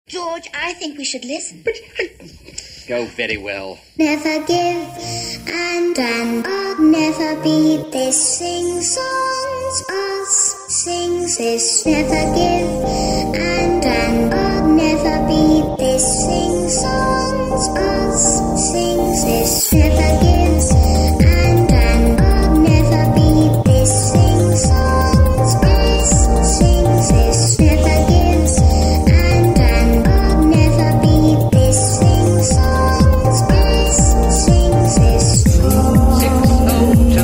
George, I think we should listen. But go very well. Never give and I'll never be this. Sing songs, us sings this. Never give and I'll never be this. Sing songs, us sings this. Never gives and I'll never be this. Sing songs, us sings this. Never gives and I'll never be this. Sing songs, us sings this. 602.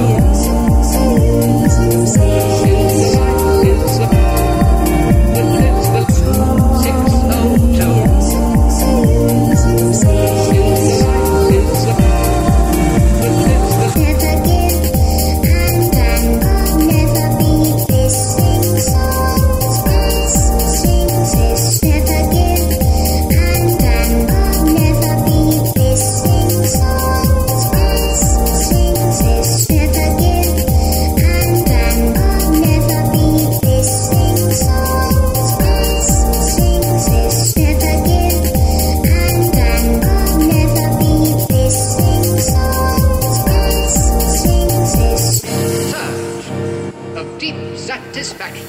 Satisfaction.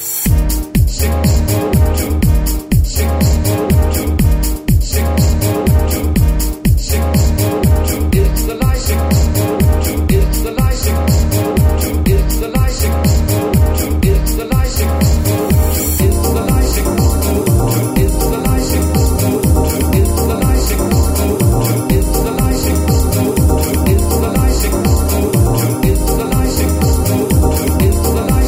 602. 602. 602. 602 is the light. 602 is the light. 602 is the light. 602 is the light. 602 is the light. 602 is the light. 602 is the light. 602 is the light. 602 is the light. 602 is the light. 602 is the light.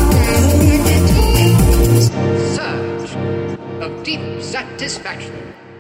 Satisfaction.